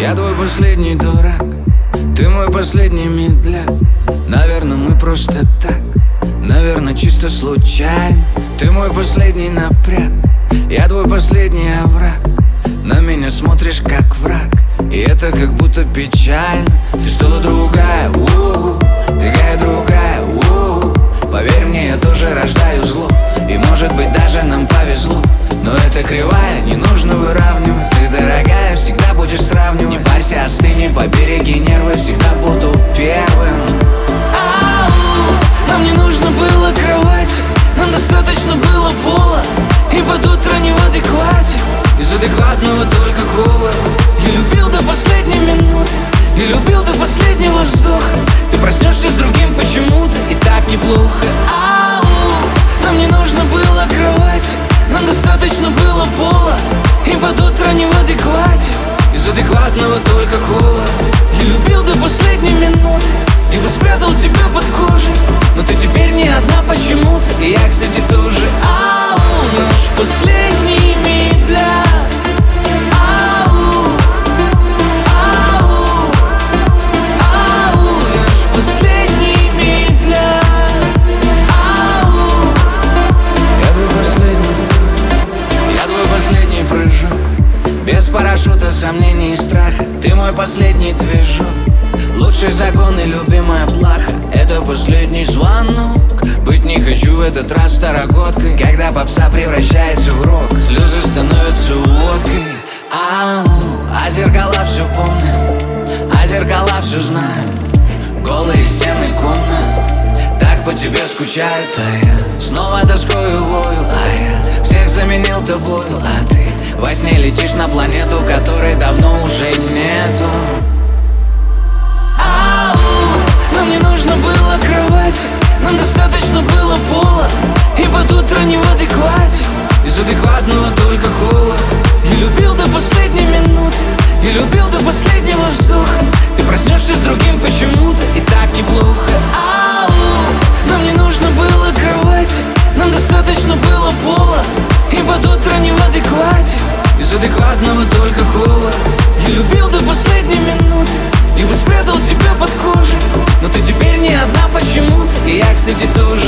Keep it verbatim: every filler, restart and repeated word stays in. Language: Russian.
Я твой последний дурак, ты мой последний медляк. Наверное, мы просто так, наверное, чисто случайно. Ты мой последний напряг, я твой последний овраг. На меня смотришь как враг, и это как будто печально. Ты стала другая, у-у-у, такая другая, у-у-у. Поверь мне, я тоже рождаю зло, и может быть даже нам повезло. Но это кривая, не нужно выравнивать. Ты, дорогая, всегда будешь сравнивать. Не парься, остыни, побереги нервы, всегда буду первым. Ау, нам не нужно было кровати, нам достаточно было пола. И под утро не в адеквате, из адекватного только кола. Я любил до последней минуты, я любил до последнего вздоха. Ты проснешься с другим почему-то, и так неплохо. Ау, нам не нужно было кровати, нам достаточно было пола. И под утро не в адеквате, из адекватного только кола. Я любил до последней минуты, я бы спрятал тебя под кожей, но ты теперь не одна почему-то, и я, кстати, тоже. Ау, наш последний медляк. Ау, ау, ау, наш последний медляк. Ау, я твой последний, я твой последний прыжок, без парашюта, сомнений и страха. Ты мой последний движок, лучший закон и любимая плаха. Это последний звонок, быть не хочу в этот раз старогодкой. Когда попса превращается в рок, слезы становятся водкой. Ау, а зеркала все помнят, а зеркала все знают. Голые стены комнат так по тебе скучают. А я снова тоскую вою, а я всех заменил тобою. А ты во сне летишь на планету, которой давно уже нету. Нам не нужно было кровати, нам достаточно было пола. И под утро не в адеквате, из адекватного только кола. Я любил до последней минуты, я любил до последнего вздоха. Ты проснешься с другим почему-то, и так неплохо. Ау, нам не нужно было кровати, нам достаточно было пола. И под утро не в адеквате, из адекватного только кола. Я любил до последней минуты, я бы спрятал тебя под кожей, но ты теперь не одна почему-то, и я, кстати, тоже.